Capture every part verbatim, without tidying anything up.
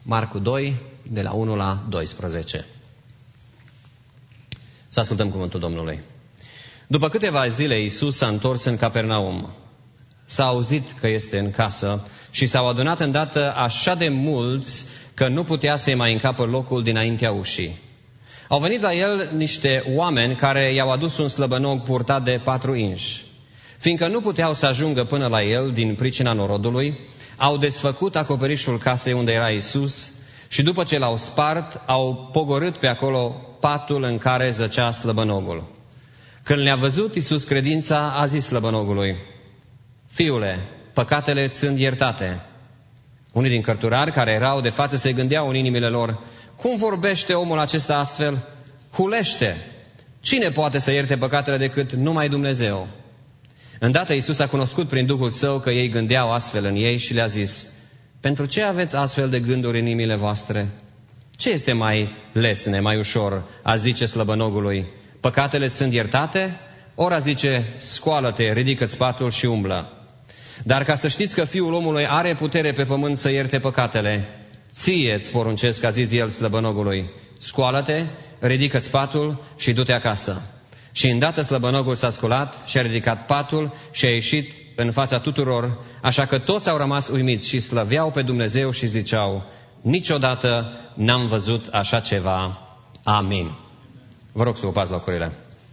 Marcu doi, de la unu la doisprezece. Să ascultăm cuvântul Domnului. După câteva zile, Iisus s-a întors în Capernaum. S-a auzit că este în casă și s-au adunat îndată așa de mulți că nu putea să-i mai încapă locul dinaintea ușii. Au venit la el niște oameni care i-au adus un slăbănog purtat de patru inși. Fiindcă nu puteau să ajungă până la el din pricina norodului, au desfăcut acoperișul casei unde era Iisus și după ce l-au spart, au pogorât pe acolo patul în care zăcea slăbănogul. Când le-a văzut Iisus credința, a zis slăbănogului: Fiule, păcatele îți sunt iertate. Unii din cărturari care erau de față se gândeau în inimile lor: cum vorbește omul acesta astfel? Hulește! Cine poate să ierte păcatele decât numai Dumnezeu? Îndată Iisus a cunoscut prin Duhul Său că ei gândeau astfel în ei și le-a zis: pentru ce aveți astfel de gânduri în inimile voastre? Ce este mai lesne, mai ușor, a zice slăbănogului: păcatele sunt iertate? Ori a zice: scoală-te, ridică-ți patul și umblă. Dar ca să știți că Fiul omului are putere pe pământ să ierte păcatele, ție îți poruncesc, a zis el slăbănogului: scoală-te, ridică-ți patul și du-te acasă. Și îndată slăbănogul s-a sculat și a ridicat patul și a ieșit în fața tuturor, așa că toți au rămas uimiți și slăveau pe Dumnezeu și ziceau: niciodată n-am văzut așa ceva. Amin. Vă rog să ocupați locurile.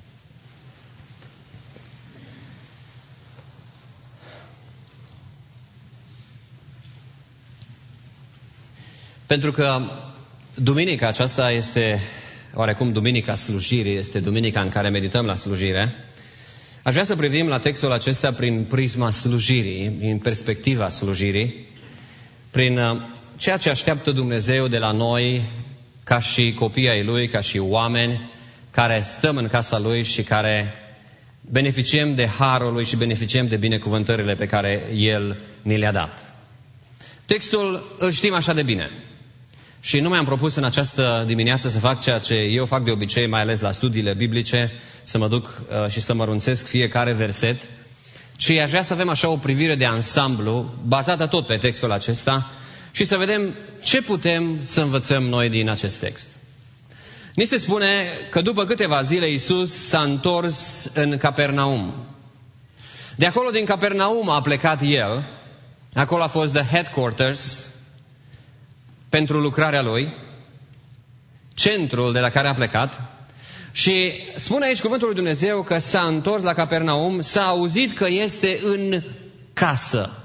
Pentru că duminica aceasta este oarecum duminica slujirii, este duminica în care medităm la slujire, aș vrea să privim la textul acesta prin prisma slujirii, prin perspectiva slujirii, prin ceea ce așteaptă Dumnezeu de la noi ca și copii ai Lui, ca și oameni care stăm în casa Lui și care beneficiem de harul Lui și beneficiem de binecuvântările pe care El ni le-a dat. Textul îl știm așa de bine. Și nu mi-am propus în această dimineață să fac ceea ce eu fac de obicei, mai ales la studiile biblice, să mă duc uh, și să mărunțesc fiecare verset, ci aș vrea să avem așa o privire de ansamblu, bazată tot pe textul acesta, și să vedem ce putem să învățăm noi din acest text. Ni se spune că după câteva zile Iisus s-a întors în Capernaum. De acolo, din Capernaum, a plecat El. Acolo a fost the headquarters pentru lucrarea Lui, centrul de la care a plecat. Și spune aici cuvântul lui Dumnezeu că s-a întors la Capernaum, s-a auzit că este în casă.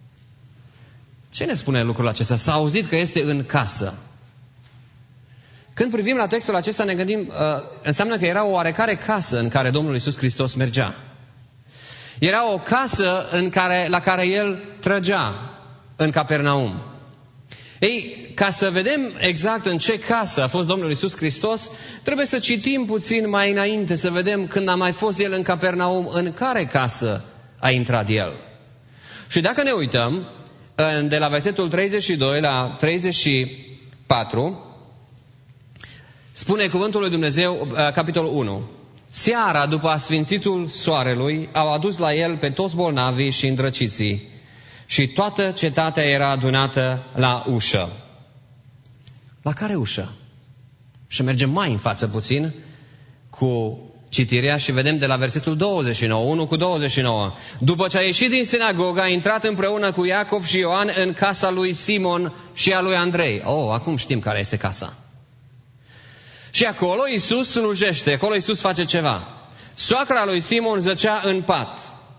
Ce ne spune lucrul acesta? S-a auzit că este în casă. Când privim la textul acesta ne gândim, uh, înseamnă că era o oarecare casă în care Domnul Iisus Hristos mergea. Era o casă în care, la care El trăgea, în Capernaum. Ei, ca să vedem exact în ce casă a fost Domnul Iisus Hristos, trebuie să citim puțin mai înainte, să vedem când a mai fost El în Capernaum, în care casă a intrat El. Și dacă ne uităm, de la versetul treizeci și doi la treizeci și patru, spune cuvântul lui Dumnezeu, capitolul unu. Seara, după asfințitul soarelui, au adus la El pe toți bolnavii și îndrăciții, și toată cetatea era adunată la ușă. La care ușă? Și mergem mai în față puțin cu citirea și vedem de la versetul douăzeci și nouă, unu cu douăzeci și nouă. După ce a ieșit din sinagogă, a intrat împreună cu Iacov și Ioan în casa lui Simon și a lui Andrei. Oh, acum știm care este casa. Și acolo Iisus slujește, acolo Iisus face ceva. Soacra lui Simon zăcea în pat,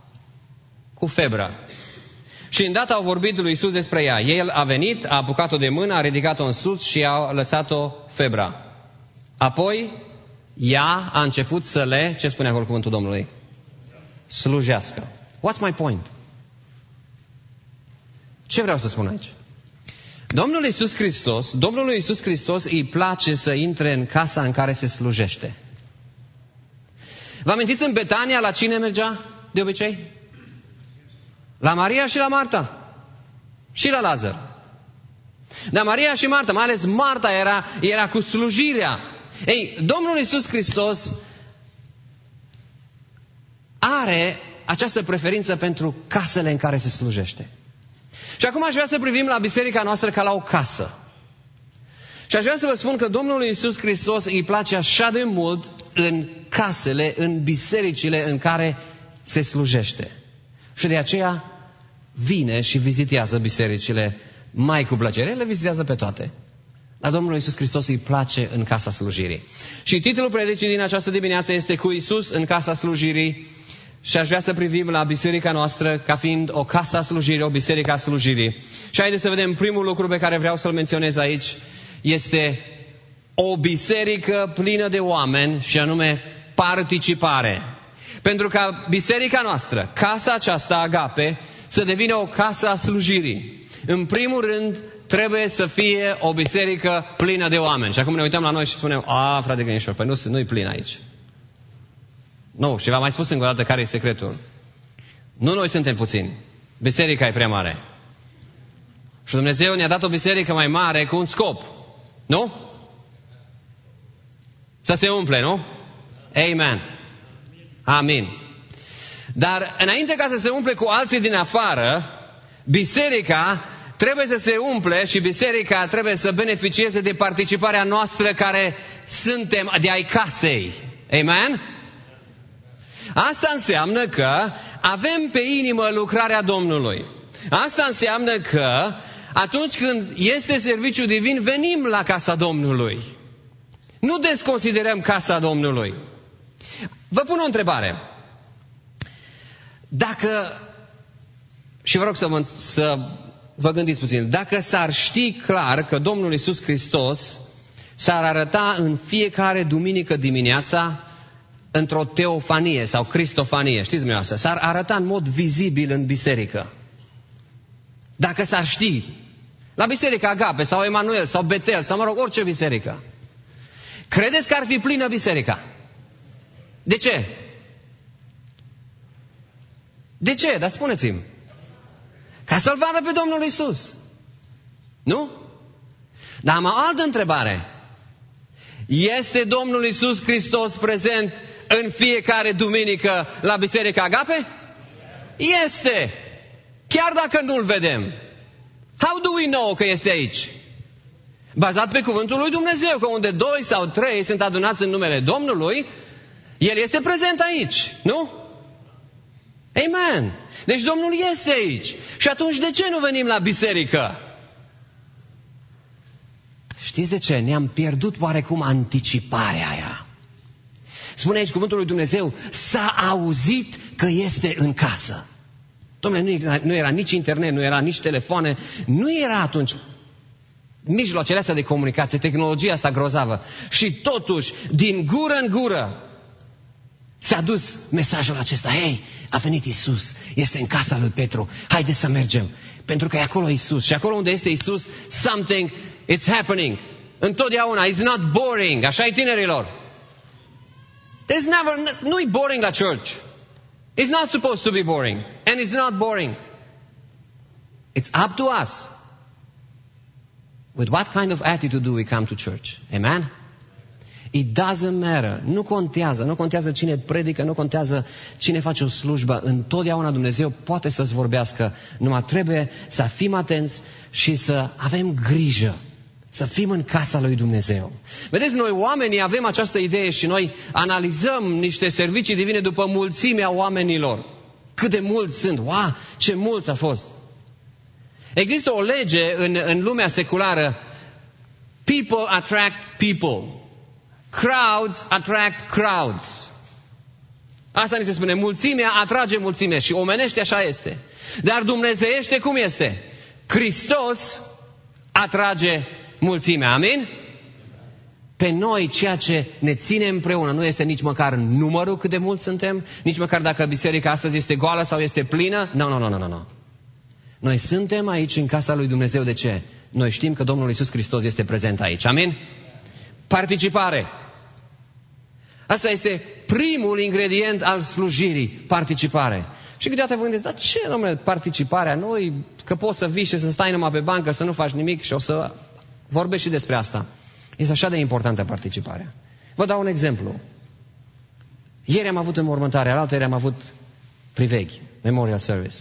cu febră. Și îndată au vorbit lui Iisus despre ea. El a venit, a apucat-o de mână, a ridicat-o în sus și a lăsat-o febra. Apoi, ea a început să le, ce spune acolo cuvântul Domnului? Slujească. What's my point? Ce vreau să spun aici? Domnul Iisus Hristos, Domnului Iisus Hristos îi place să intre în casa în care se slujește. Vă amintiți în Betania la cine mergea de obicei? La Maria și la Marta. Și la Lazar. Dar Maria și Marta, mai ales Marta, era, era cu slujirea. Ei, Domnul Iisus Hristos are această preferință pentru casele în care se slujește. Și acum aș vrea să privim la biserica noastră ca la o casă. Și aș vrea să vă spun că Domnul Iisus Hristos îi place așa de mult în casele, în bisericile în care se slujește. Și de aceea vine și vizitează bisericile mai cu plăcere. El le vizitează pe toate. Dar Domnul Iisus Hristos îi place în casa slujirii. Și titlul predicii din această dimineață este Cu Iisus în casa slujirii. Și aș vrea să privim la biserica noastră ca fiind o casă a slujirii, o biserică a slujirii. Și haideți să vedem primul lucru pe care vreau să-l menționez aici. Este o biserică plină de oameni și anume participare. Pentru ca biserica noastră, casa aceasta Agape, să devină o casă a slujirii. În primul rând, trebuie să fie o biserică plină de oameni. Și acum ne uităm la noi și spunem, a, frate Grinișor, păi nu, nu-i plin aici. Nu, și v-am mai spus încă o dată care e secretul. Nu noi suntem puțini. Biserica e prea mare. Și Dumnezeu ne-a dat o biserică mai mare cu un scop. Nu? Să se umple, nu? Amen. Amin. Dar înainte ca să se umple cu alții din afară, biserica trebuie să se umple și biserica trebuie să beneficieze de participarea noastră care suntem de ai casei. Amen? Asta înseamnă că avem pe inimă lucrarea Domnului. Asta înseamnă că atunci când este serviciu divin, venim la casa Domnului. Nu desconsiderăm casa Domnului. Vă pun o întrebare. Dacă, și vă rog să vă, să vă gândiți puțin, dacă s-ar ști clar că Domnul Iisus Hristos s-ar arăta în fiecare duminică dimineața într-o teofanie sau cristofanie, știți dumneavoastră, s-ar arăta în mod vizibil în biserică. Dacă s-ar ști, la biserica Agape sau Emanuel sau Betel sau mă rog, orice biserică, credeți că ar fi plină biserica? De ce? De ce? Dar spuneți-mi. Ca să-L vadă pe Domnul Iisus. Nu? Dar am o altă întrebare. Este Domnul Iisus Hristos prezent în fiecare duminică la biserica Agape? Este. Chiar dacă nu-L vedem. How do we know că este aici? Bazat pe cuvântul lui Dumnezeu, că unde doi sau trei sunt adunați în numele Domnului, El este prezent aici, nu? Amen. Deci Domnul este aici. Și atunci de ce nu venim la biserică? Știți de ce? Ne-am pierdut oarecum anticiparea aia. Spune aici cuvântul lui Dumnezeu, s-a auzit că este în casă. Dom'le, nu era, nu era nici internet, nu era nici telefoane, nu era atunci mijloacele astea de comunicație, tehnologia asta grozavă. Și totuși, din gură în gură, s-a dus mesajul acesta. Hei, a venit Iisus, este în casa lui Petru, haideți să mergem. Pentru că e acolo Iisus. Și acolo unde este Iisus, something, it's happening. Întotdeauna, it's not boring. Așa e tinerilor. There's never, nu-i boring la church. It's not supposed to be boring. And it's not boring. It's up to us. With what kind of attitude do we come to church? Amen? It doesn't matter. Nu contează. Nu contează cine predică, nu contează cine face o slujbă. Întotdeauna Dumnezeu poate să-ți vorbească. Numai trebuie să fim atenți și să avem grijă. Să fim în casa lui Dumnezeu. Vedeți, noi oamenii avem această idee și noi analizăm niște servicii divine după mulțimea oamenilor. Cât de mulți sunt. Wow, ce mulți a fost. Există o lege în, în lumea seculară. People attract people. Crowds attract crowds. Asta ni se spune. Mulțimea atrage mulțime. Și omenește așa este. Dar dumnezeiește cum este? Hristos atrage mulțimea. Amin? Pe noi ceea ce ne ține împreună nu este nici măcar numărul cât de mulți suntem, nici măcar dacă biserica astăzi este goală sau este plină. Nu, nu, nu, nu, nu. Noi suntem aici în casa lui Dumnezeu. De ce? Noi știm că Domnul Iisus Hristos este prezent aici. Amin? Participare. Asta este primul ingredient al slujirii. Participare. Și câteodată vă gândiți, dar ce, domnule, participarea? Noi, că poți să vii și să stai numai pe bancă, să nu faci nimic și o să vorbești și despre asta. Este așa de importantă participarea. Vă dau un exemplu. Ieri am avut înmormântare, alaltă ieri am avut priveghi, Memorial Service.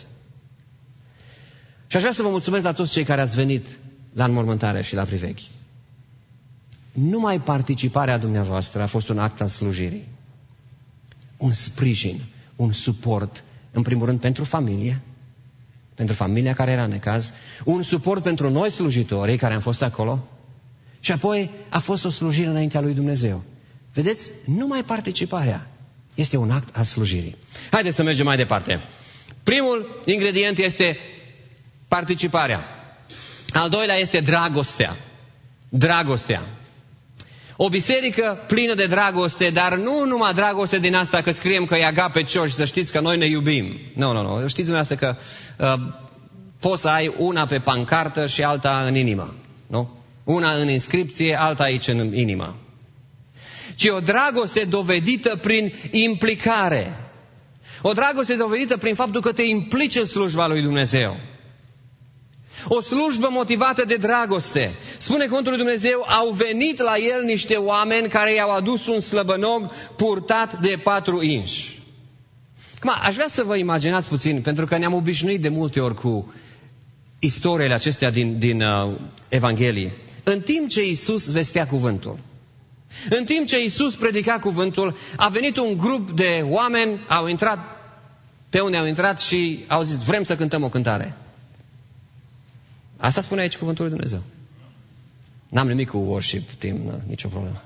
Și aș vrea să vă mulțumesc la toți cei care ați venit la înmormântare și la priveghi. numai participarea dumneavoastră a fost un act al slujirii. Un sprijin, un suport, în primul rând pentru familie, pentru familia care era în necaz, un suport pentru noi slujitorii care am fost acolo și apoi a fost o slujire înaintea lui Dumnezeu. Vedeți? Numai participarea este un act al slujirii. Haideți să mergem mai departe. Primul ingredient este participarea. Al doilea este dragostea. Dragostea. O biserică plină de dragoste, dar nu numai dragoste din asta că scriem că e agape cio și să știți că noi ne iubim. Nu, nu, nu. Știți dumneavoastră că uh, poți să ai una pe pancartă și alta în inimă. Nu? Una în inscripție, alta aici în inimă. Ci o dragoste dovedită prin implicare. O dragoste dovedită prin faptul că te implici în slujba lui Dumnezeu. O slujbă motivată de dragoste. Spune cuvântul lui Dumnezeu, au venit la el niște oameni care i-au adus un slăbănog purtat de patru inși. Acum, aș vrea să vă imaginați puțin, pentru că ne-am obișnuit de multe ori cu istoriile acestea din, din uh, Evanghelie. În timp ce Iisus vestea cuvântul, în timp ce Iisus predica cuvântul, a venit un grup de oameni, au intrat pe unde au intrat și au zis, vrem să cântăm o cântare. Asta spune aici cuvântul lui Dumnezeu. N-am nimic cu worship team, nicio problemă.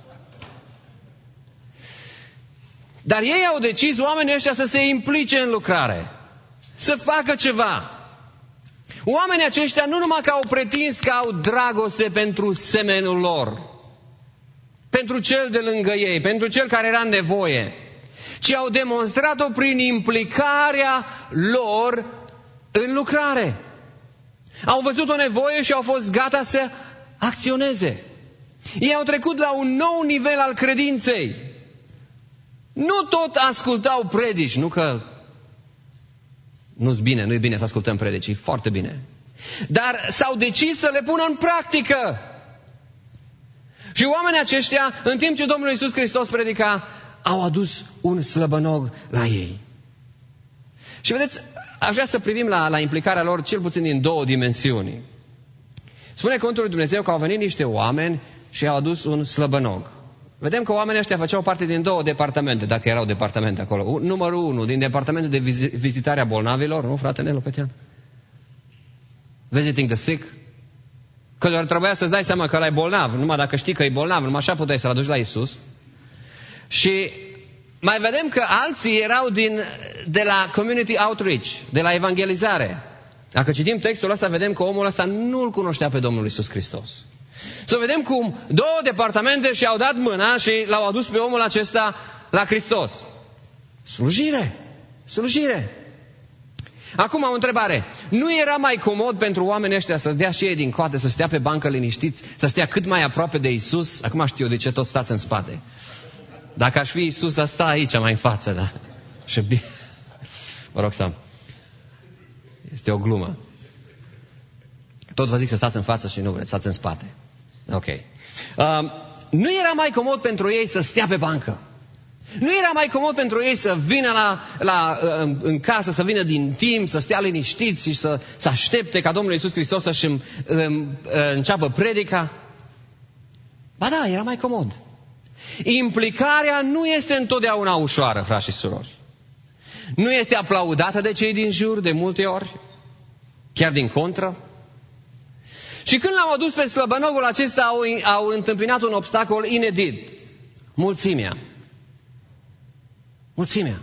Dar ei au decis, oamenii ăștia, să se implice în lucrare. Să facă ceva. Oamenii aceștia nu numai că au pretins că au dragoste pentru semenul lor, pentru cel de lângă ei, pentru cel care era în nevoie, ci au demonstrat-o prin implicarea lor în lucrare. Au văzut o nevoie și au fost gata să acționeze. Ei au trecut la un nou nivel al credinței. Nu tot ascultau predici, nu că nu-s bine, nu-i bine să ascultăm predici, e foarte bine. Dar s-au decis să le pună în practică. Și oamenii aceștia, în timp ce Domnul Iisus Hristos predica, au adus un slăbănog la ei. Și vedeți, aș vrea să privim la, la implicarea lor cel puțin din două dimensiuni. Spune cuvântul lui Dumnezeu că au venit niște oameni și au adus un slăbănog. Vedem că oamenii ăștia făceau parte din două departamente, dacă erau departamente acolo. Numărul unu, din departamentul de vizitare a bolnavilor, nu, frate Nelu Petean? Visiting the sick. Că doar trebuia să-ți dai seama că ăla e bolnav. Numai dacă știi că e bolnav, numai așa puteai să-l aduci la Iisus. Și mai vedem că alții erau din, de la community outreach, de la evangelizare. Dacă citim textul ăsta, vedem că omul ăsta nu-L cunoștea pe Domnul Iisus Hristos. Să vedem cum două departamente și-au dat mâna și l-au adus pe omul acesta la Hristos. Slujire! Slujire! Acum o întrebare. Nu era mai comod pentru oamenii ăștia să dea și ei din coate, să stea pe bancă liniștiți, să stea cât mai aproape de Iisus? Acum știu de ce toți stați în spate. Dacă aș fi Iisus, ar sta aici mai în față, da? Și bine. Vă rog să... Este o glumă. Tot vă zic să stați în față și nu vreți, stați în spate. Ok. Uh, nu era mai comod pentru ei să stea pe bancă. Nu era mai comod pentru ei să vină la, la, uh, în casă, să vină din timp, să stea liniștiți și să, să aștepte ca Domnul Iisus Hristos să-și um, uh, înceapă predica? Ba da, era mai comod. Implicarea nu este întotdeauna ușoară, frați și surori. Nu este aplaudată de cei din jur de multe ori, chiar din contră. Și când l-au adus pe slăbănogul acesta, au, au întâmpinat un obstacol inedit. Mulțimea. Mulțimea.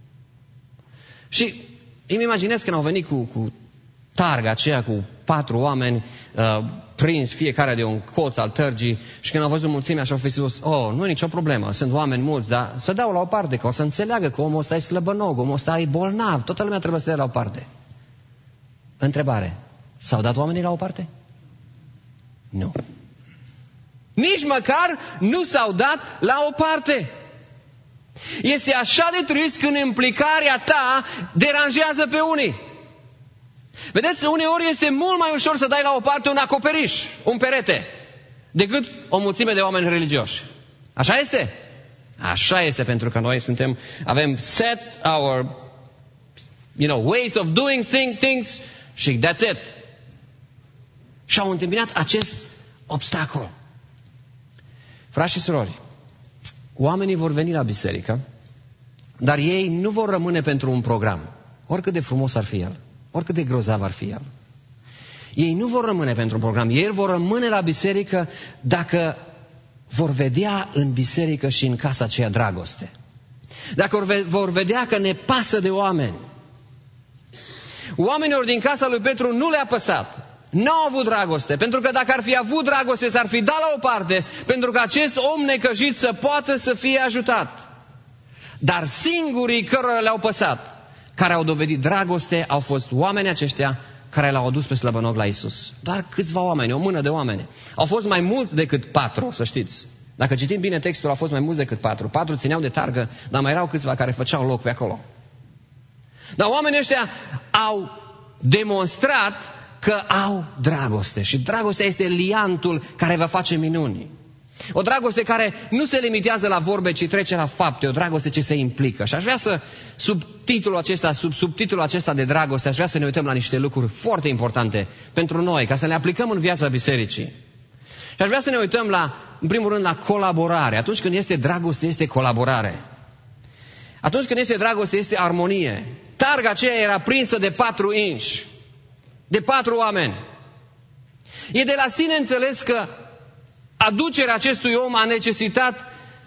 Și îmi imaginez când au venit cu, cu targa aceea, cu patru oameni uh, prins fiecare de un colț al tărgii, și când au văzut mulțimea și au fi spus, oh, nu e nicio problemă, sunt oameni mulți, dar să dau la o parte, că o să înțeleagă că omul ăsta e slăbănog, omul ăsta e bolnav, toată lumea trebuie să dea la o parte. Întrebare, s-au dat oamenii la o parte? Nu. Nici măcar nu s-au dat la o parte. Este așa de trist când implicarea ta deranjează pe unii. Vedeți, uneori este mult mai ușor să dai la o parte un acoperiș, un perete, decât o mulțime de oameni religioși. Așa este? Așa este, pentru că noi suntem, avem set our, you know, ways of doing things și that's it. Și au întâmpinat acest obstacol. Frați și surori, oamenii vor veni la biserică, dar ei nu vor rămâne pentru un program, oricât de frumos ar fi el, oricât de grozav ar fi el. Ei nu vor rămâne pentru un program, ei vor rămâne la biserică dacă vor vedea în biserică și în casa aceea dragoste. Dacă vor vedea că ne pasă de oameni. Oamenilor din casa lui Petru nu le-a păsat. N-au avut dragoste, pentru că dacă ar fi avut dragoste, s-ar fi dat la o parte, pentru că acest om necăjit să poată să fie ajutat. Dar singurii cărora le-au păsat, care au dovedit dragoste, au fost oamenii aceștia care l-au adus pe slăbănoc la Iisus. Doar câțiva oameni, o mână de oameni. Au fost mai mulți decât patru, să știți. Dacă citim bine textul, au fost mai mulți decât patru. Patru țineau de targă, dar mai erau câțiva care făceau loc pe acolo. Dar oamenii ăștia au demonstrat că au dragoste. Și dragostea este liantul care va face minuni. O dragoste care nu se limitează la vorbe, ci trece la fapte. O dragoste ce se implică. Și aș vrea să, sub titlul acesta, sub subtitlul acesta de dragoste, aș vrea să ne uităm la niște lucruri foarte importante pentru noi, ca să le aplicăm în viața bisericii. Și aș vrea să ne uităm la, în primul rând, la colaborare. Atunci când este dragoste, este colaborare. Atunci când este dragoste, este armonie. Targa aceea era prinsă de patru inși, de patru oameni. E de la sine înțeles că aducerea acestui om a necesitat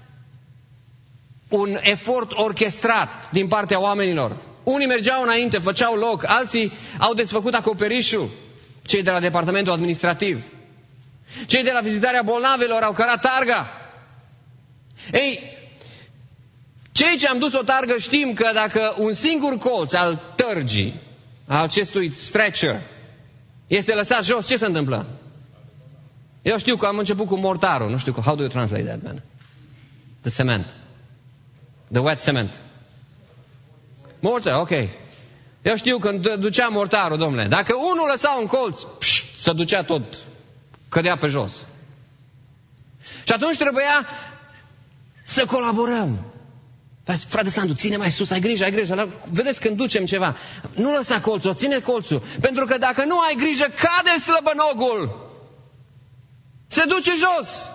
un efort orchestrat din partea oamenilor. Unii mergeau înainte, făceau loc, alții au desfăcut acoperișul, cei de la departamentul administrativ. Cei de la vizitarea bolnavilor au cărat targa. Ei, cei ce am dus o targă știm că dacă un singur colț al tărgii, al acestui stretcher, este lăsat jos, ce se întâmplă? Eu știu că am început cu mortarul. Nu știu, how do you translate that, man? The cement. The wet cement. Mortar, ok. Eu știu când ducea mortarul, domnule. Dacă unul lăsa un colț, pș, se ducea tot. Cădea pe jos. Și atunci trebuia să colaborăm. Frate Sandu, ține mai sus, ai grijă, ai grijă. Vedeți când ducem ceva. Nu lăsa colțul, ține colțul. Pentru că dacă nu ai grijă, cade slăbănogul. Se duce jos.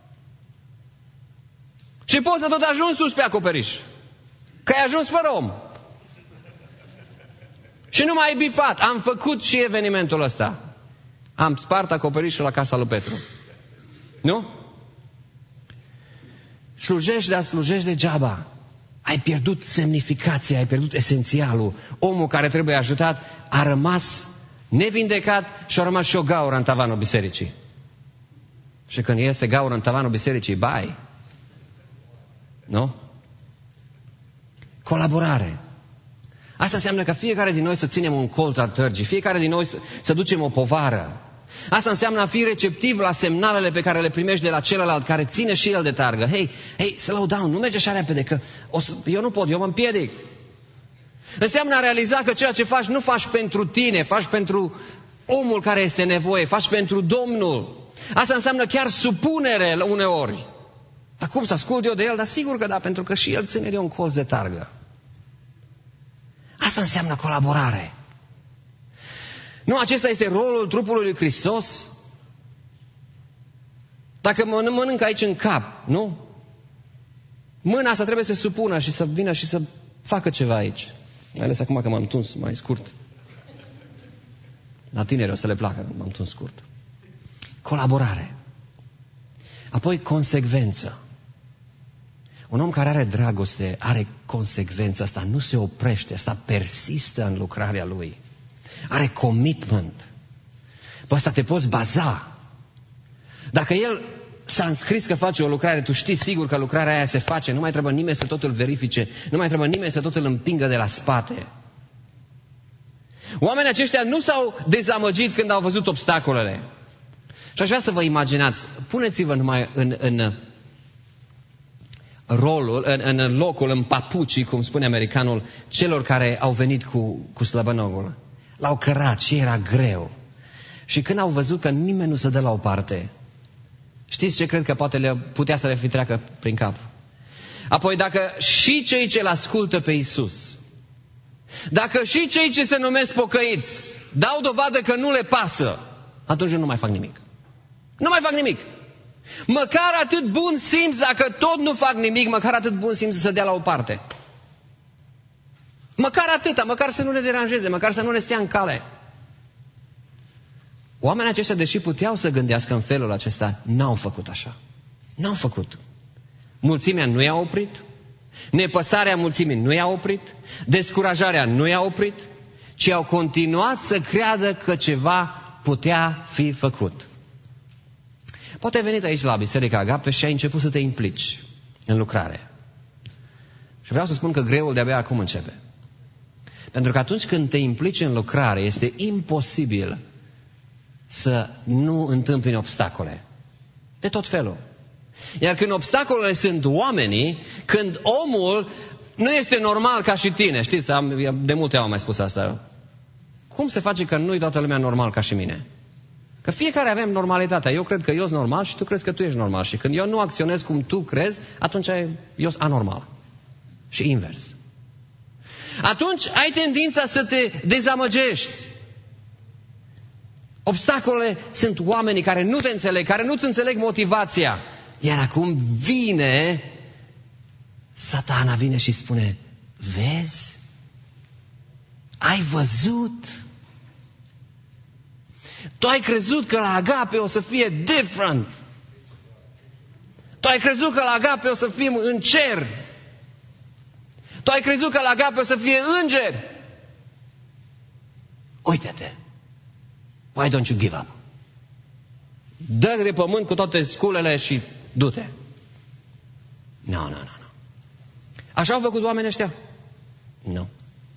Și poți să tot ajungi sus pe acoperiș. Că ai ajuns fără om. Și nu mai ai bifat. Am făcut și evenimentul ăsta. Am spart acoperișul la casa lui Petru. Nu? Slujești, dar slujești degeaba. Ai pierdut semnificația, ai pierdut esențialul. Omul care trebuie ajutat a rămas nevindecat și a rămas și o gaură în tavanul bisericii. Și când este gaură în tavanul bisericii, bai. Nu? Colaborare. Asta înseamnă că fiecare din noi să ținem un colț al tărgii, fiecare din noi să, să ducem o povară. Asta înseamnă a fi receptiv la semnalele pe care le primești de la celălalt care ține și el de targă. Hei, hei, slow down, nu merge așa repede, că o să, eu nu pot, eu mă împiedic. Înseamnă a realiza că ceea ce faci nu faci pentru tine, faci pentru omul care este nevoie, faci pentru Domnul. Asta înseamnă chiar supunere uneori. Dar cum să ascult eu de el? Dar sigur că da, pentru că și el ține de un colț de targă. Asta înseamnă colaborare. Nu, acesta este rolul trupului lui Hristos? Dacă mănânc aici în cap, nu? Mâna asta trebuie să se supună și să vină și să facă ceva aici. Mai ales acum că m-am tuns mai scurt. La tineri o să le placă, m-am tuns scurt. Colaborare. Apoi consecvență. Un om care are dragoste, are consecvență, asta nu se oprește, asta persistă în lucrarea lui. Are commitment. Pe asta te poți baza. Dacă el s-a înscris că face o lucrare, tu știi sigur că lucrarea aia se face, nu mai trebuie nimeni să tot îl verifice, nu mai trebuie nimeni să tot îl împingă de la spate. Oamenii aceștia nu s-au dezamăgit când au văzut obstacolele. Și aș vrea să vă imaginați, puneți-vă numai în, în rolul, în, în locul, în papucii, cum spune americanul, celor care au venit cu, cu slăbănogul. L-au cărat și era greu. Și când au văzut că nimeni nu se dă la o parte, știți ce cred că poate le putea să le fi treacă prin cap? Apoi dacă și cei ce l-ascultă pe Iisus, dacă și cei ce se numesc pocăiți dau dovadă că nu le pasă, atunci nu mai fac nimic. Nu mai fac nimic. Măcar atât bun simț, dacă tot nu fac nimic, măcar atât bun simț să se dea la o parte. Măcar atâta, măcar să nu ne deranjeze, măcar să nu ne stea în cale. Oamenii aceștia, deși puteau să gândească în felul acesta, n-au făcut așa. N-au făcut. Mulțimea nu i-a oprit, nepăsarea mulțimii nu i-a oprit, descurajarea nu i-a oprit, ci au continuat să creadă că ceva putea fi făcut. Poate ai venit aici la Biserica Agape și ai început să te implici în lucrare. Și vreau să spun că greul de-abia acum începe. Pentru că atunci când te implici în lucrare, este imposibil să nu întâmpini obstacole. De tot felul. Iar când obstacolele sunt oamenii, când omul nu este normal ca și tine, știți, am, de multe am mai spus asta. Cum se face că nu-i toată lumea normal ca și mine? Că fiecare avem normalitatea. Eu cred că eu sunt normal și tu crezi că tu ești normal. Și când eu nu acționez cum tu crezi, atunci eu sunt anormal. Și invers. Atunci ai tendința să te dezamăgești. Obstacolele sunt oamenii care nu te înțeleg, care nu-ți înțeleg motivația. Iar acum vine Satana, vine și spune: vezi? Ai văzut? Tu ai crezut că la Agape o să fie different. Tu ai crezut că la Agape o să fim în cer. Tu ai crezut că la Agape o să fie îngeri. Uite-te. Why don't you give up? Dă de pământ cu toate sculele și du-te. Nu, nu, nu, nu. Așa au făcut oamenii ăștia? Nu.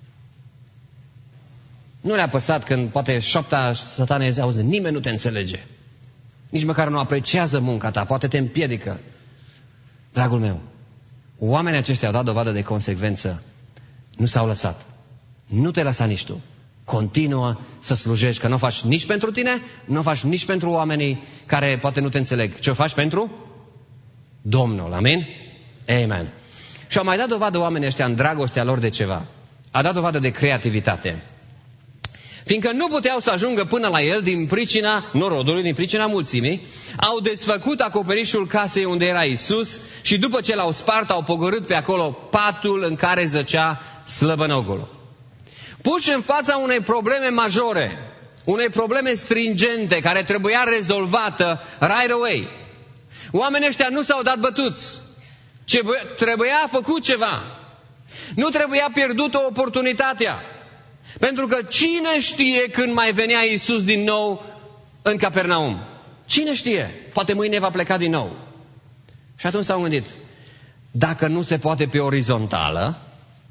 Nu le-a păsat când poate șapta Satanei zi, auzi, nimeni nu te înțelege. Nici măcar nu apreciază munca ta, poate te împiedică. Dragul meu, oamenii aceștia au dat dovadă de consecvență. Nu s-au lăsat. Nu te lăsa nici tu. Continuă să slujești, că nu o faci nici pentru tine, nu o faci nici pentru oamenii care poate nu te înțeleg. Ce o faci pentru? Domnul. Amin? Amen. Și au mai dat dovadă oamenii ăștia în dragostea lor de ceva. A dat dovadă de creativitate. Fiindcă nu puteau să ajungă până la el din pricina norodului, din pricina mulțimii, au desfăcut acoperișul casei unde era Iisus și după ce l-au spart, au pogorât pe acolo patul în care zăcea slăbănogul. Puși în fața unei probleme majore, unei probleme stringente care trebuia rezolvată right away. Oamenii ăștia nu s-au dat bătuți. Trebuia făcut ceva. Nu trebuia pierdută oportunitatea. Pentru că cine știe când mai venea Iisus din nou în Capernaum? Cine știe? Poate mâine va pleca din nou. Și atunci s-au gândit, dacă nu se poate pe orizontală,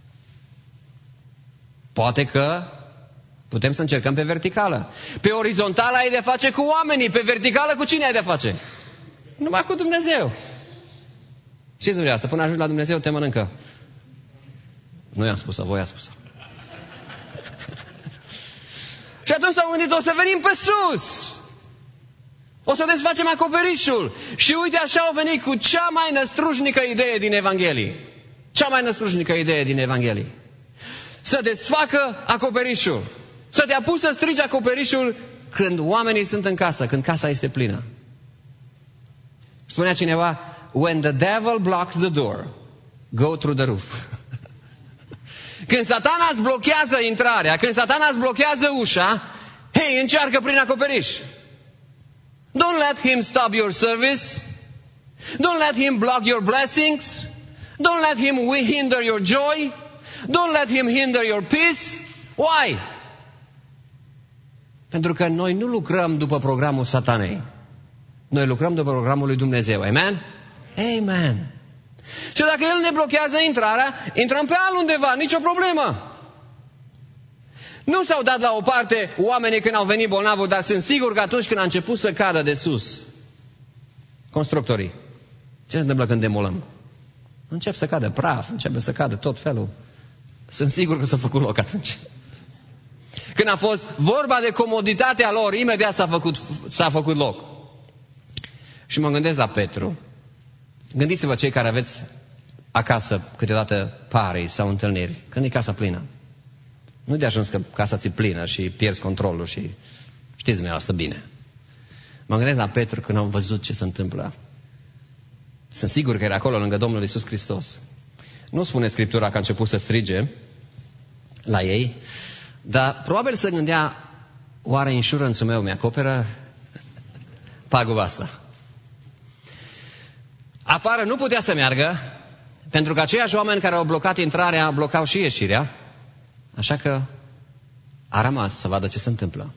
poate că putem să încercăm pe verticală. Pe orizontală ai de face cu oamenii, pe verticală cu cine ai de face? Numai cu Dumnezeu. Știți dumneavoastră, până ajungi la Dumnezeu te mănâncă. Nu i-am spus-o, voi ați spus-o. Și atunci s-au gândit, o să venim pe sus. O să desfacem acoperișul. Și uite așa au venit cu cea mai năstrușnică idee din Evanghelie. Cea mai năstrușnică idee din Evanghelie. Să desfacă acoperișul. Să te apuci să strigi acoperișul când oamenii sunt în casă, când casa este plină. Spunea cineva, when the devil blocks the door, go through the roof. Când Satana îți blochează intrarea, când Satana îți blochează ușa, hei, încearcă prin acoperiș. Don't let him stop your service. Don't let him block your blessings. Don't let him hinder your joy. Don't let him hinder your peace. Why? Pentru că noi nu lucrăm după programul Satanei. Noi lucrăm după programul lui Dumnezeu. Amen? Amen. Și dacă el ne blochează intrarea, intrăm pe altundeva, nicio problemă. Nu s-au dat la o parte oamenii când au venit bolnavul, dar sunt sigur că atunci când a început să cadă de sus, constructorii, ce se întâmplă când demolăm? Încep să cadă praf, începe să cadă tot felul. Sunt sigur că s-a făcut loc atunci. Când a fost vorba de comoditatea lor, imediat s-a făcut, s-a făcut loc. Și mă gândesc la Petru. Gândiți-vă cei care aveți acasă câteodată party sau întâlniri, când e casa plină. Nu de ajuns că casa ți-e plină și pierzi controlul și știți dumneavoastră bine. Mă gândesc la Petru când am văzut ce se întâmplă. Sunt sigur că era acolo lângă Domnul Iisus Hristos. Nu spune Scriptura că a început să strige la ei, dar probabil se gândea, oare insurance-ul meu mi-acoperă paguba asta? Afară nu putea să meargă, pentru că aceiași oameni care au blocat intrarea, blocau și ieșirea, așa că a rămas să vadă ce se întâmplă.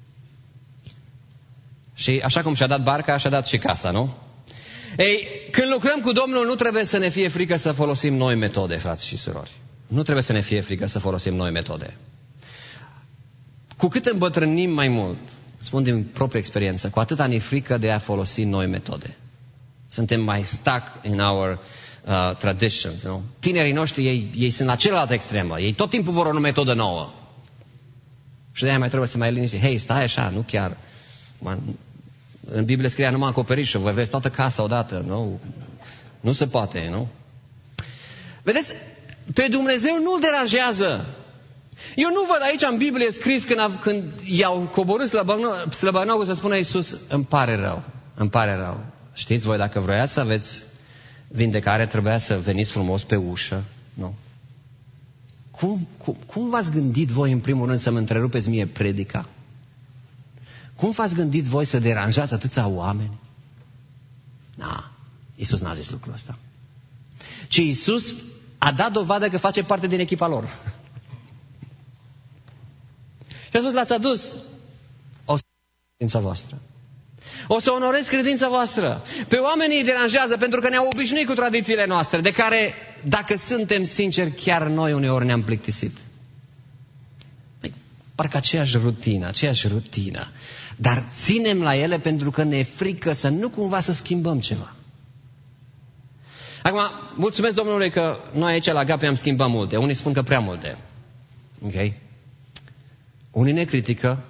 Și așa cum și-a dat barca, și-a dat și casa, nu? Ei, când lucrăm cu Domnul, nu trebuie să ne fie frică să folosim noi metode, frați și surori. Nu trebuie să ne fie frică să folosim noi metode. Cu cât îmbătrânim mai mult, spun din proprie experiență, cu atât ne frică de a folosi noi metode. Suntem mai stuck in our uh, traditions, nu? Tinerii noștri, ei, ei sunt la celălalt extremă. Ei tot timpul vor o metodă nouă. Și de-aia mai trebuie să mai liniști. Hei, stai așa, nu chiar. În Biblie scria numai acoperișul, voi vezi toată casa odată. Nu, nu se poate, nu? Vedeți, pe Dumnezeu nu-L deranjează. Eu nu văd aici în Biblie scris când, a, când i-au coborât slăbănogul să spună Iisus, îmi pare rău, îmi pare rău. Știți voi, dacă vroiați să aveți vindecare, trebuia să veniți frumos pe ușă. Nu. Cum, cum, cum v-ați gândit voi în primul rând să-mi întrerupeți mie predica? Cum v-ați gândit voi să deranjați atâția oameni? Na, Iisus n-a zis lucrul ăsta. Ci Iisus a dat dovadă că face parte din echipa lor. Și a spus, l-ați adus. O să credința voastră. O să onorez credința voastră. Pe oamenii îi deranjează pentru că ne-au obișnuit cu tradițiile noastre, de care, dacă suntem sinceri, chiar noi uneori ne-am plictisit. Păi, parcă aceeași rutină, aceeași rutină. Dar ținem la ele pentru că ne e frică să nu cumva să schimbăm ceva. Acum, mulțumesc Domnului că noi aici la Agape am schimbat multe. Unii spun că prea multe. Ok? Unii ne critică,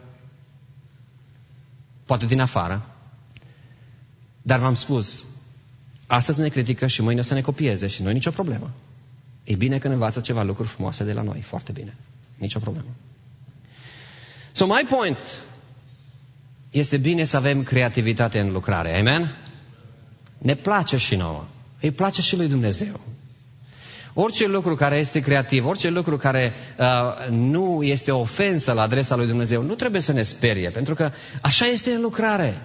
poate din afară, dar v-am spus, astăzi ne critică și mâine o să ne copieze și noi nicio problemă. E bine că ne învață ceva lucruri frumoase de la noi, foarte bine. Nicio problemă. So my point, este bine să avem creativitate în lucrare, amen? Ne place și nouă, îi place și lui Dumnezeu. Orice lucru care este creativ, orice lucru care uh, nu este o ofensă la adresa lui Dumnezeu, nu trebuie să ne sperie, pentru că așa este în lucrare.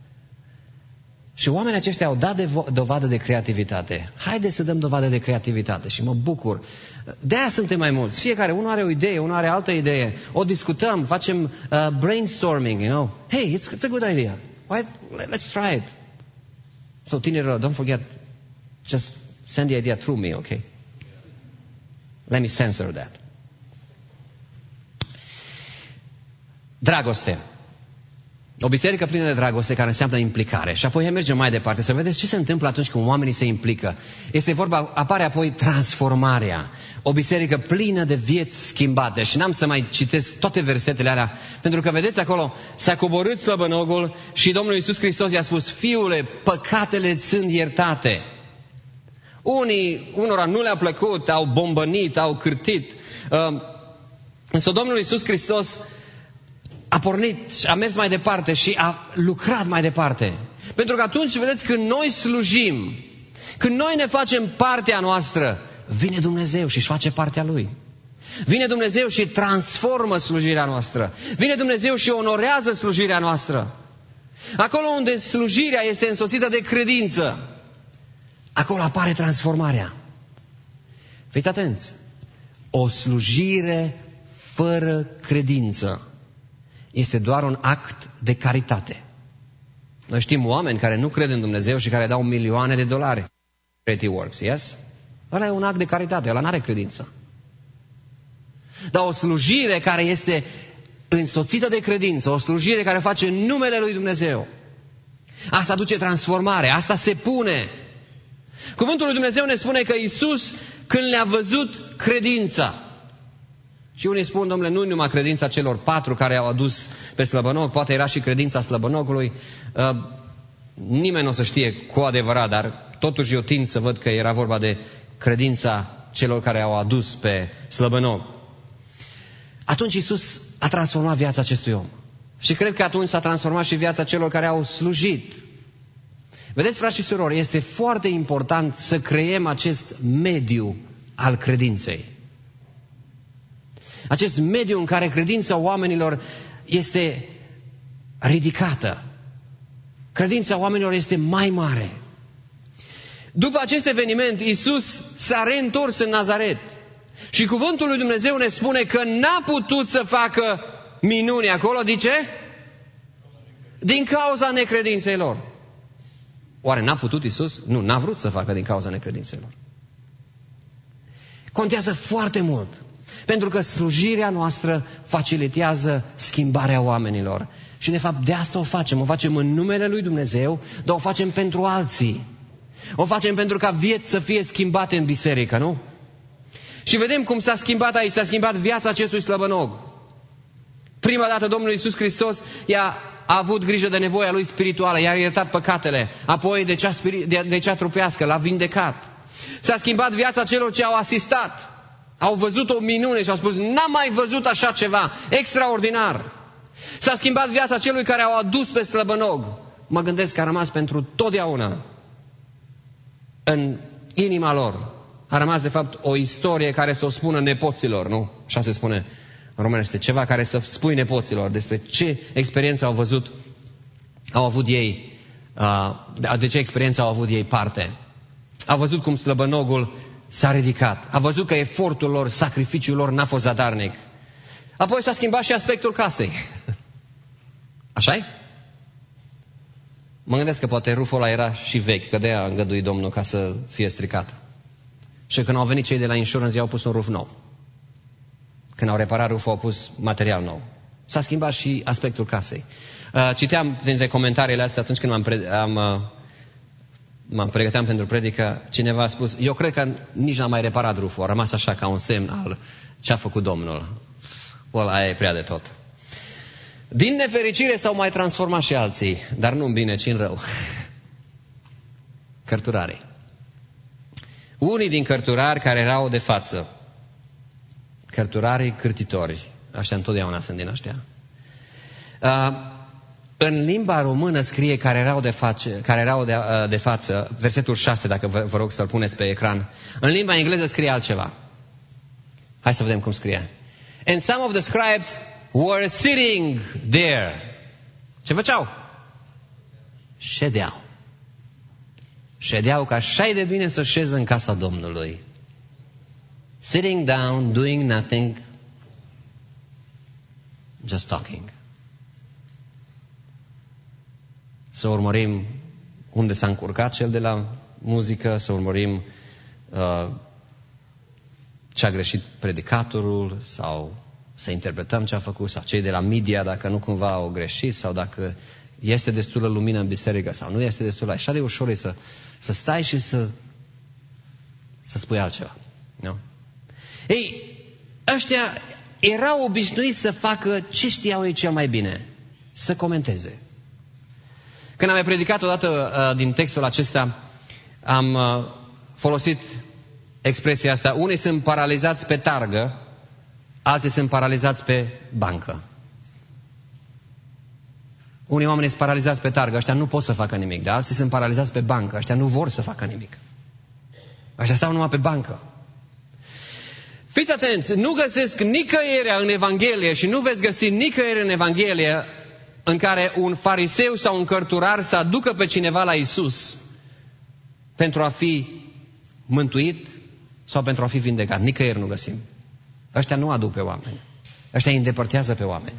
Și oamenii aceștia au dat de dovadă de creativitate. Haideți să dăm dovadă de creativitate și mă bucur. De-aia suntem mai mulți. Fiecare, unul are o idee, unul are altă idee. O discutăm, facem uh, brainstorming, you know. Hey, it's, it's a good idea. Why, let's try it. So, tinerilor, don't forget, just send the idea through me, okay? Let me censor that. Dragoste. O biserică plină de dragoste care înseamnă implicare. Și apoi mergem mai departe să vedeți ce se întâmplă atunci când oamenii se implică. Este vorba, apare apoi transformarea. O biserică plină de vieți schimbate. Și n-am să mai citesc toate versetele alea, pentru că vedeți acolo, s-a coborât slăbănogul și Domnul Iisus Hristos i-a spus, fiule, păcatele sunt iertate. Unii, unora nu le-a plăcut, au bombănit, au cârtit. Însă Domnul Iisus Hristos a pornit și a mers mai departe și a lucrat mai departe. Pentru că atunci, vedeți, când noi slujim, când noi ne facem partea noastră, vine Dumnezeu și își face partea Lui. Vine Dumnezeu și transformă slujirea noastră. Vine Dumnezeu și onorează slujirea noastră. Acolo unde slujirea este însoțită de credință, acolo apare transformarea. Fiți atenți! O slujire fără credință este doar un act de caritate. Noi știm oameni care nu cred în Dumnezeu și care dau milioane de dolari. Charity works, yes? Ăla e un act de caritate, ăla n-are credință. Dar o slujire care este însoțită de credință, o slujire care face în numele lui Dumnezeu, asta aduce transformare, asta se pune. Cuvântul lui Dumnezeu ne spune că Iisus, când le-a văzut credința, și unii spun, domnule, nu numai credința celor patru care au adus pe slăbănog, poate era și credința slăbănogului. Uh, nimeni nu o să știe cu adevărat, dar totuși eu tind să văd că era vorba de credința celor care au adus pe slăbănog. Atunci Iisus a transformat viața acestui om. Și cred că atunci s-a transformat și viața celor care au slujit. Vedeți, frați și surori, este foarte important să creăm acest mediu al credinței. Acest mediu în care credința oamenilor este ridicată. Credința oamenilor este mai mare. După acest eveniment, Iisus s-a reîntors în Nazaret. Și cuvântul lui Dumnezeu ne spune că n-a putut să facă minuni acolo. De ce? Din cauza necredinței lor. Oare n-a putut Iisus? Nu, n-a vrut să facă din cauza necredinței lor. Contează foarte mult. Pentru că slujirea noastră facilitează schimbarea oamenilor. Și de fapt de asta o facem. O facem în numele lui Dumnezeu, dar o facem pentru alții. O facem pentru ca vieți să fie schimbate în biserică, nu? Și vedem cum s-a schimbat aici, s-a schimbat viața acestui slăbănog. Prima dată Domnul Iisus Hristos i-a a avut grijă de nevoia lui spirituală, i-a iertat păcatele, apoi de cea, spiri, de, de cea trupească, l-a vindecat. S-a schimbat viața celor ce au asistat. Au văzut o minune și au spus, n-am mai văzut așa ceva, extraordinar. S-a schimbat viața celui care au adus pe slăbănog. Mă gândesc că a rămas pentru totdeauna în inima lor. A rămas de fapt o istorie care să o spună nepoților, nu? Așa se spune în românește, ceva care să spui nepoților despre ce experiență au văzut, au avut ei, de ce experiență au avut ei parte. A văzut cum slăbănogul s-a ridicat. A văzut că efortul lor, sacrificiul lor n-a fost zadarnic. Apoi s-a schimbat și aspectul casei. Așa-i? Mă gândesc că poate ruful ăla era și vechi, că de-aia a îngăduit Domnul ca să fie stricat. Și când au venit cei de la insurance, i-au pus un ruf nou. Când au reparat ruful, au pus material nou. S-a schimbat și aspectul casei. Citeam dintre comentariile astea atunci când m-am, pre- am, m-am pregăteam pentru predică, cineva a spus, eu cred că nici n-am mai reparat ruful, a rămas așa ca un semn al ce a făcut Domnul. Ăla e prea de tot. Din nefericire s-au mai transformat și alții, dar nu în bine, ci în rău. Cărturarii. Unii din cărturari care erau de față, cărturarii cârtitori, ăștia întotdeauna sunt din ăștia. Uh, în limba română scrie care erau de, face, care erau de, uh, de față, versetul șase, dacă vă, vă rog să-l puneți pe ecran. În limba engleză scrie altceva. Hai să vedem cum scrie. And some of the scribes were sitting there. Ce făceau? Ședeau. Ședeau ca așa de bine să șeze în casa Domnului. Sitting down, doing nothing, just talking. Să urmărim unde s-a încurcat cel de la muzică, să urmărim uh, ce a greșit predicatorul sau să interpretăm ce a făcut, sau cei de la media dacă nu cumva au greșit, sau dacă este destulă lumină în biserică sau nu este destulă. Așa de ușor e să, să stai și să, să spui altceva. Nu? Ei, ăștia erau obișnuiți să facă ce știau ei cel mai bine, să comenteze. Când am mai predicat odată uh, din textul acesta, am uh, folosit expresia asta. Unii sunt paralizați pe targă, alții sunt paralizați pe bancă. Unii oameni sunt paralizați pe targă, ăștia nu pot să facă nimic, dar alții sunt paralizați pe bancă, ăștia nu vor să facă nimic. Ăștia stau numai pe bancă. Fiți atenți, nu găsesc nicăieri în Evanghelie și nu veți găsi nicăieri în Evanghelie în care un fariseu sau un cărturar să aducă pe cineva la Iisus pentru a fi mântuit sau pentru a fi vindecat. Nicăieri nu găsim. Ăștia nu aduc pe oameni. Ăștia îi îndepărtează pe oameni.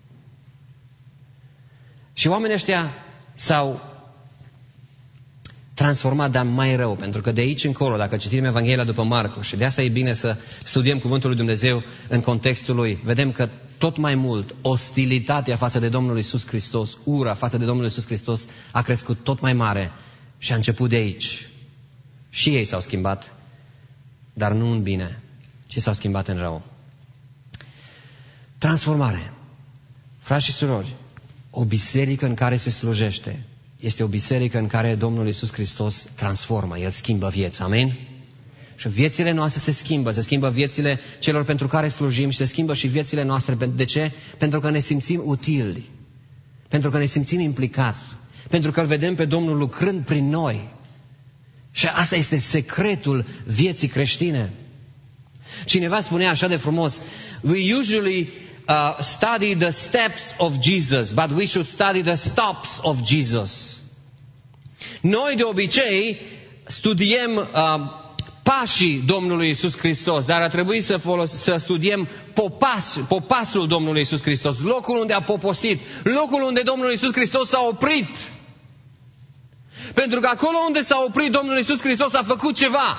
Și oamenii ăștia s-au transformat, dar mai rău, pentru că de aici încolo, dacă citim Evanghelia după Marcu, și de asta e bine să studiem Cuvântul lui Dumnezeu în contextul lui, vedem că tot mai mult ostilitatea față de Domnul Iisus Hristos, ura față de Domnul Iisus Hristos a crescut tot mai mare și a început de aici. Și ei s-au schimbat, dar nu în bine, ci s-au schimbat în rău. Transformare. Frați și surori, o biserică în care se slujește este o biserică în care Domnul Iisus Hristos transformă, El schimbă vieți. Amin? Și viețile noastre se schimbă, se schimbă viețile celor pentru care slujim și se schimbă și viețile noastre. De ce? Pentru că ne simțim utili, pentru că ne simțim implicați, Pentru că îl vedem pe Domnul lucrând prin noi. Și asta este secretul vieții creștine. Cineva spunea așa de frumos, we usually uh, study the steps of Jesus, but we should study the stops of Jesus. Noi de obicei studiem uh, pașii Domnului Iisus Hristos, dar ar trebui să, folos- să studiem popas, popasul Domnului Iisus Hristos, locul unde a poposit, locul unde Domnul Iisus Hristos s-a oprit. Pentru că acolo unde s-a oprit Domnul Iisus Hristos a făcut ceva.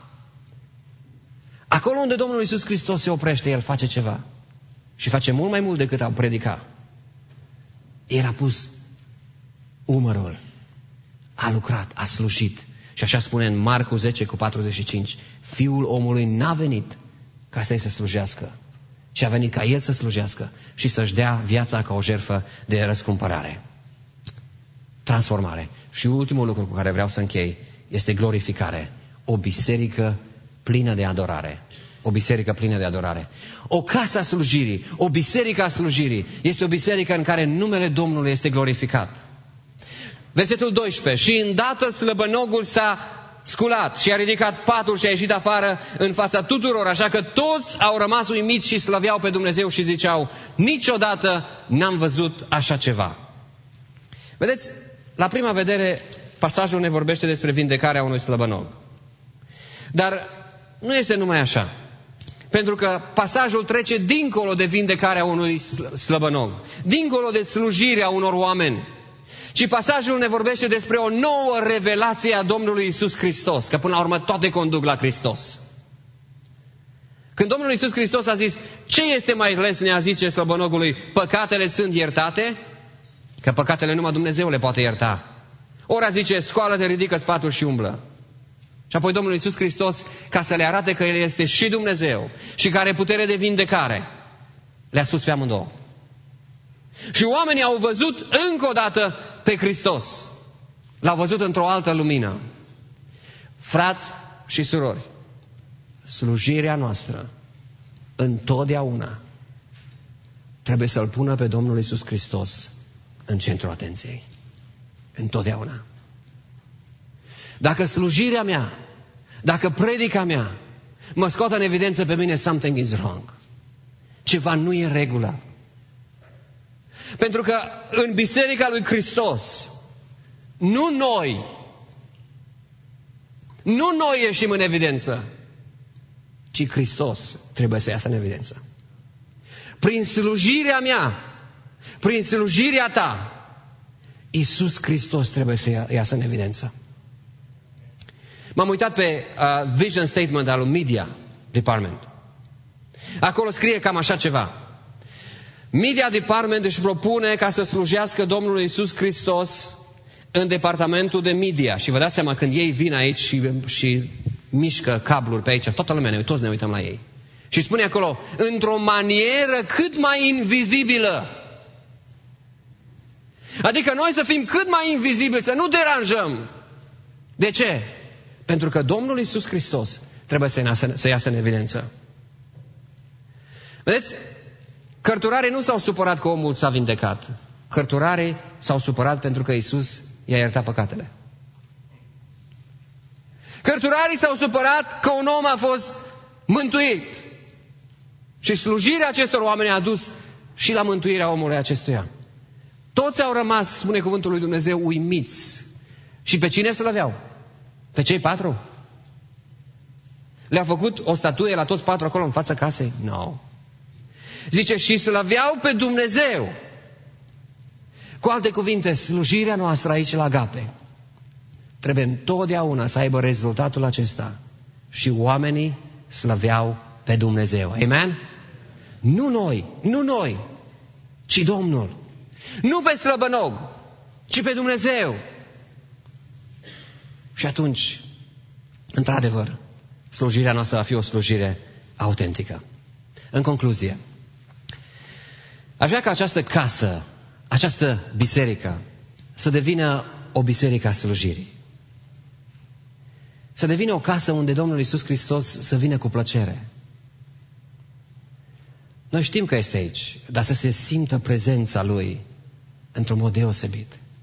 Acolo unde Domnul Iisus Hristos se oprește, El face ceva. Și face mult mai mult decât a predica. El a pus umărul, a lucrat, a slujit. Și așa spune în Marcu zece cu patruzeci și cinci, Fiul omului n-a venit ca să-i se slujească, ci a venit ca El să slujească și să-și dea viața ca o jertfă de răscumpărare. Transformare. Și ultimul lucru cu care vreau să închei este glorificare. O biserică plină de adorare. O biserică plină de adorare. O casă a slujirii, o biserică a slujirii este o biserică în care numele Domnului este glorificat. Versetul doisprezece. Și îndată slăbănogul s-a sculat și a ridicat patul și a ieșit afară în fața tuturor, așa că toți au rămas uimiți și slăveau pe Dumnezeu și ziceau, niciodată n-am văzut așa ceva. Vedeți, la prima vedere, pasajul ne vorbește despre vindecarea unui slăbănog. Dar nu este numai așa. Pentru că pasajul trece dincolo de vindecarea unui slăbănog, dincolo de slujirea unor oameni. Ci pasajul ne vorbește despre o nouă revelație a Domnului Iisus Hristos, că până la urmă toate conduc la Hristos. Când Domnul Iisus Hristos a zis, ce este mai lesne a zice slăbănogului, păcatele sunt iertate? Că păcatele numai Dumnezeu le poate ierta. Ora zice, scoală-te, ridică-ți patul și umblă. Și apoi Domnul Iisus Hristos, ca să le arate că El este și Dumnezeu și că are putere de vindecare, le-a spus pe amândouă. Și oamenii au văzut încă o dată pe Hristos. L-au văzut într-o altă lumină. Frați și surori, slujirea noastră întotdeauna trebuie să-L pună pe Domnul Iisus Hristos în centrul atenției. Întotdeauna. Dacă slujirea mea, dacă predica mea mă scoate în evidență pe mine, something is wrong. Ceva nu e în regulă. Pentru că în Biserica lui Hristos, nu noi, nu noi ieșim în evidență, ci Hristos trebuie să iasă în evidență. Prin slujirea mea, prin slujirea ta, Iisus Hristos trebuie să iasă în evidență. M-am uitat pe uh, Vision Statement al lui Media Department. Acolo scrie cam așa ceva. Media Department își propune ca să slujească Domnul Iisus Hristos în departamentul de media. Și vă dați seama, când ei vin aici și, și mișcă cabluri pe aici, toată lumea, ne, toți ne uităm la ei. Și spune acolo, într-o manieră cât mai invizibilă. Adică noi să fim cât mai invizibili, să nu deranjăm. De ce? Pentru că Domnul Iisus Hristos trebuie să iasă, să iasă în evidență. Vedeți? Cărturarii nu s-au supărat că omul s-a vindecat. Cărturarii s-au supărat pentru că Iisus i-a iertat păcatele. Cărturarii s-au supărat că un om a fost mântuit. Și slujirea acestor oameni a dus și la mântuirea omului acestuia. Toți au rămas, spune cuvântul lui Dumnezeu, uimiți. Și pe cine slăveau? Pe cei patru? Le-au făcut o statuie la toți patru acolo în fața casei? Nu. No. Zice, și slăveau pe Dumnezeu. Cu alte cuvinte, slujirea noastră aici la Agape trebuie întotdeauna să aibă rezultatul acesta. Și oamenii slăveau pe Dumnezeu. Amen? Nu noi, nu noi, ci Domnul. Nu pe slăbănog, ci pe Dumnezeu. Și atunci, într-adevăr, slujirea noastră va fi o slujire autentică. În concluzie, aș vrea ca această casă, această biserică, să devină o biserică a slujirii. Să devină o casă unde Domnul Iisus Hristos să vină cu plăcere. Noi știm că este aici, dar să se simtă prezența Lui într-un mod deosebit.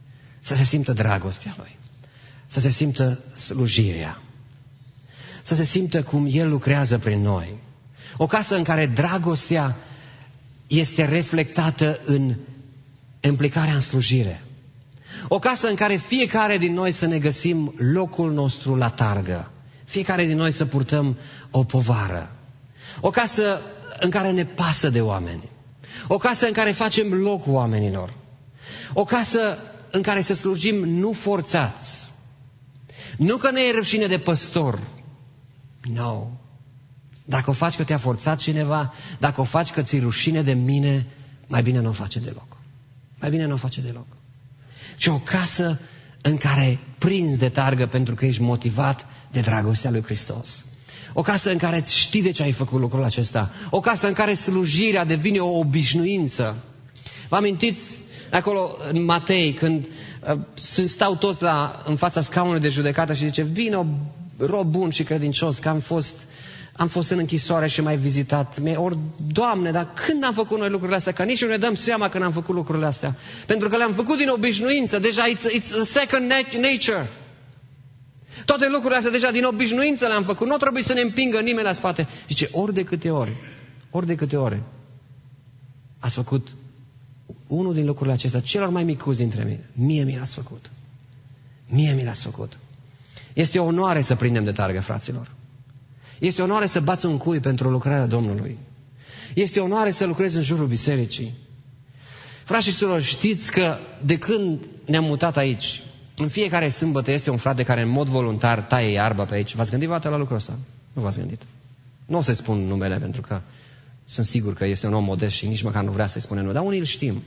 Să se simtă dragostea Lui. Să se simtă slujirea. Să se simtă cum El lucrează prin noi. O casă în care dragostea este reflectată în implicarea în slujire. O casă în care fiecare din noi să ne găsim locul nostru la targă. Fiecare din noi să purtăm o povară. O casă în care ne pasă de oameni. O casă în care facem loc oamenilor. O casă în care să slujim nu forțați. Nu că ne e rușine de păstor. No. Dacă o faci că te-a forțat cineva, dacă o faci că ți-e rușine de mine, mai bine nu o face deloc. Mai bine nu o face deloc. Și o casă în care prinzi de targă pentru că ești motivat de dragostea lui Hristos. O casă în care știi de ce ai făcut lucrul acesta. O casă în care slujirea devine o obișnuință. Vă amintiți acolo în Matei când uh, stau toți la, în fața scaunului de judecată și zice: vină rob bun și credincios, că am fost, am fost în închisoare și m-ai vizitat. Ori, Doamne, dar când am făcut noi lucrurile astea? Că nici nu ne dăm seama când am făcut lucrurile astea. Pentru că le-am făcut din obișnuință. Deja it's, it's a second nature. Toate lucrurile astea deja din obișnuință le-am făcut. Nu trebuie să ne împingă nimeni la spate. Zice, ori de câte ori, ori de câte ori ați făcut unul din lucrurile acestea, celor mai micuți dintre mine, mie mi l-ați făcut. Mie mi l-ați făcut. Este o onoare să prindem de targă, fraților. Este o onoare să bați un cui pentru lucrarea Domnului. Este o onoare să lucrezi în jurul bisericii. Frați și surori, știți că de când ne-am mutat aici, în fiecare sâmbătă este un frate care în mod voluntar taie iarba pe aici. V-ați gândit vreodată la lucrul ăsta? Nu v-ați gândit. Nu o să spun numele pentru că sunt sigur că este un om modest și nici măcar nu vrea să-i spunem noi. Dar unii îl știm.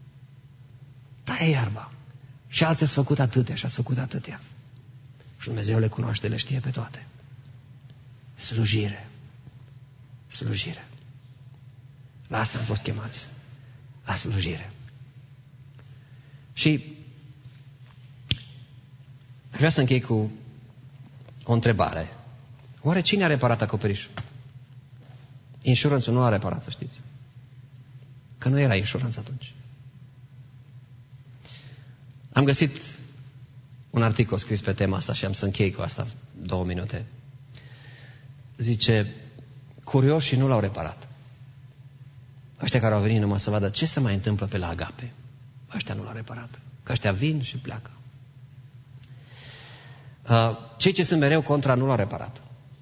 Taie iarba. Și alții ați făcut atâtea și ați făcut atâtea. Și Dumnezeu le cunoaște, le știe pe toate. Slujire. Slujire. La asta am fost chemați. La slujire. Și vreau să închei cu o întrebare. Oare cine a reparat acoperișul? Insuranțul nu a reparat, să știți. Că nu era insuranță atunci. Am găsit un articol scris pe tema asta și am să închei cu asta două minute. Zice, curioșii nu l-au reparat. Ăștia care au venit numai să vadă ce se mai întâmplă pe la Agape. Ăștia nu l-au reparat. Că ăștia vin și pleacă. Cei ce sunt mereu contra nu l-au reparat.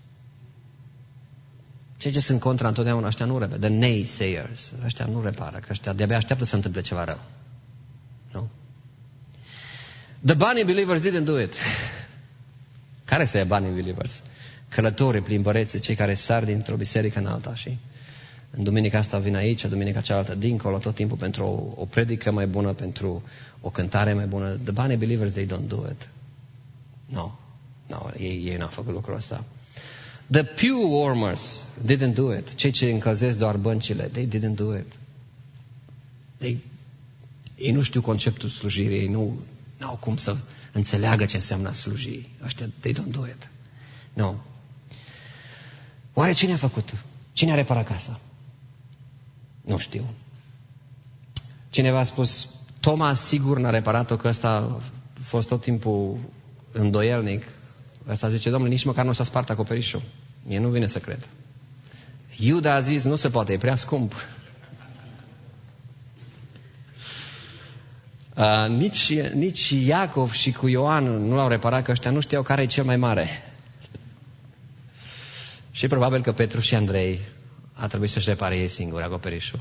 Cei ce sunt contra întotdeauna, ăștia nu repară. The naysayers, ăștia nu repară, că ăștia de-abia așteaptă să se întâmple ceva rău. Nu? The bunny believers didn't do it. Care să ia bunny believers? Călătorii, plimbăreții, cei care sar dintr-o biserică în alta și în duminica asta vin aici, duminica cealaltă dincolo, tot timpul pentru o, o predică mai bună, pentru o cântare mai bună. The bunny believers, they don't do it. No, no, ei, ei n-au făcut lucrul ăsta. The pew warmers didn't do it. Cei ce încălzesc doar băncile, they didn't do it. They, ei nu știu conceptul slujirii, ei nu au cum să înțeleagă ce înseamnă a sluji. Ăștia, they don't do it. No. Oare cine a făcut? Cine a reparat casa? Nu știu. Cineva a spus, Toma sigur n-a reparat-o, că ăsta a fost tot timpul îndoielnic. Ăsta zice, Domnule, nici măcar nu s-a spart acoperișul. Mie nu vine să cred. Iuda a zis, nu se poate, e prea scump. Uh, nici, nici Iacov și cu Ioan nu l-au reparat, că ăștia nu știau care e cel mai mare. Și probabil că Petru și Andrei a trebuit să-și repare ei singuri acoperișul.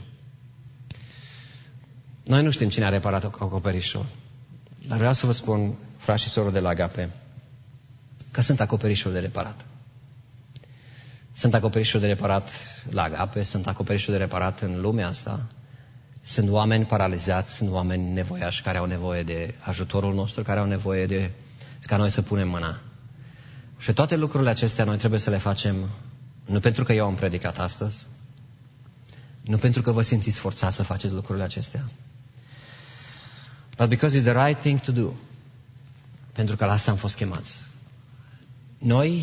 Noi nu știm cine a reparat acoperișul. Dar vreau să vă spun, frați și sorori de la Agape, că sunt acoperișuri de reparat. Sunt acoperișuri de reparat la Agape, sunt acoperișuri de reparat în lumea asta. Sunt oameni paralizați, sunt oameni nevoiași care au nevoie de ajutorul nostru, care au nevoie de ca noi să punem mâna. Și toate lucrurile acestea noi trebuie să le facem nu pentru că eu am predicat astăzi, nu pentru că vă simțiți forțați să faceți lucrurile acestea, but because it's the right thing to do. Pentru că la asta am fost chemați. Noi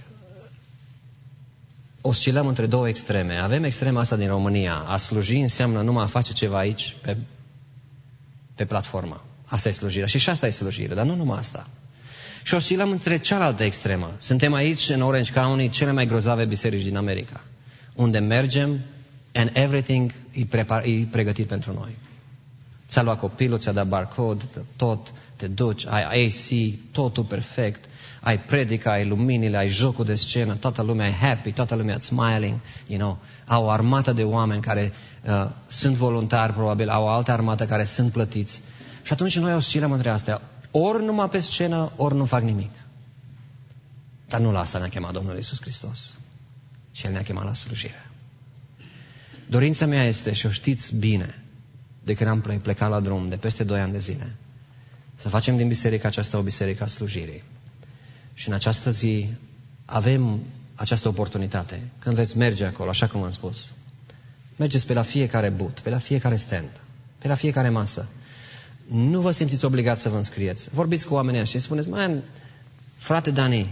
oscilăm între două extreme. Avem extrema asta din România. A sluji înseamnă numai a face ceva aici pe, pe platformă. Asta e slujirea. Și și asta e slujire, dar nu numai asta. Și oscilăm între cealaltă extremă. Suntem aici, în Orange County, cele mai grozave biserici din America, unde mergem and everything e, prepar, e pregătit pentru noi. Ți-a luat copilul, ți-a dat barcode, tot, te duci, ai A C, totul perfect, ai predica, ai luminile, ai jocul de scenă, toată lumea e happy, toată lumea e smiling, you know. Au o armată de oameni care uh, sunt voluntari, probabil, au o altă armată care sunt plătiți. Și atunci noi oscilăm între astea. Ori numai pe scenă, ori nu fac nimic. Dar nu la asta ne-a chemat Domnul Iisus Hristos. Și El ne-a chemat la slujire. Dorința mea este, și o știți bine, de când am plecat la drum, de peste doi ani de zile, să facem din biserica aceasta o biserică a slujirii. Și în această zi avem această oportunitate. Când veți merge acolo, așa cum am spus, mergeți pe la fiecare but, pe la fiecare stand, pe la fiecare masă. Nu vă simțiți obligați să vă înscrieți. Vorbiți cu oamenii și spuneți, man, frate Dani,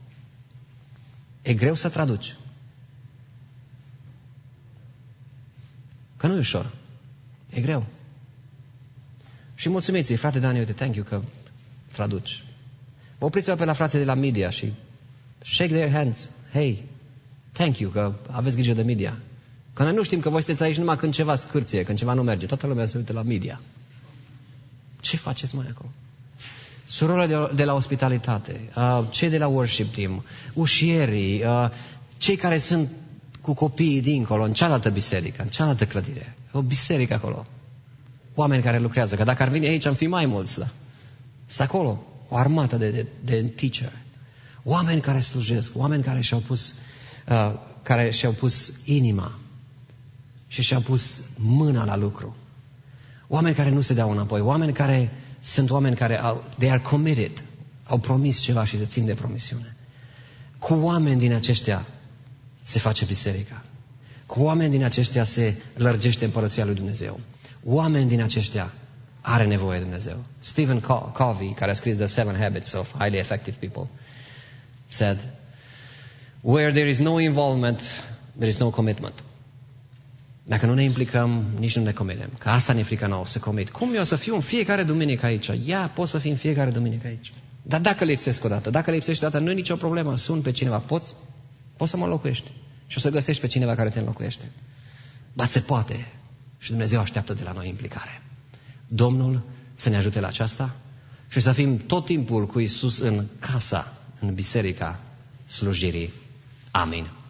e greu să traduci. Că nu e ușor. E greu. Și mulțumiți-i, frate Dani, uite, thank you că traduci. Vă opriți-vă pe la frații de la media și shake their hands. Hey, thank you că aveți grijă de media. Că noi nu știm că voi sunteți aici numai când ceva scârție, când ceva nu merge. Toată lumea se uită la media. Ce faceți mai acolo? Surorile de la ospitalitate, cei de la worship team, ușierii, cei care sunt cu copiii dincolo, în cealaltă biserică, în cealaltă clădire. O biserică acolo. Oameni care lucrează. Că dacă ar veni aici, am fi mai mulți. Da? Sunt acolo. O armată de, de, de teacher. Oameni care slujesc. Oameni care și-au pus, uh, care și-au pus inima. Și și-au pus mâna la lucru. Oameni care nu se dau înapoi. Oameni care sunt oameni care au, they are committed. Au promis ceva și se țin de promisiune. Cu oameni din aceștia se face biserica. Cu oameni din aceștia se lărgește împărăția lui Dumnezeu. Oameni din aceștia are nevoie de Dumnezeu. Stephen Covey, care a scris The Seven Habits of Highly Effective People, said, where there is no involvement, there is no commitment. Dacă nu ne implicăm, nici nu ne comitem. Că asta ne frică nouă, să comit. Cum eu să fiu în fiecare duminică aici? Ia, pot să fiu în fiecare duminică aici. Dar dacă lipsesc o dată, dacă lipsești o dată, nu e nicio problemă. Sun pe cineva, poți, poți să mă înlocuiești. Și o să găsești pe cineva care te înlocuiește. Ba, se poate. Și Dumnezeu așteaptă de la noi implicare. Domnul să ne ajute la aceasta și să fim tot timpul cu Iisus în casa, în biserica slujirii. Amin.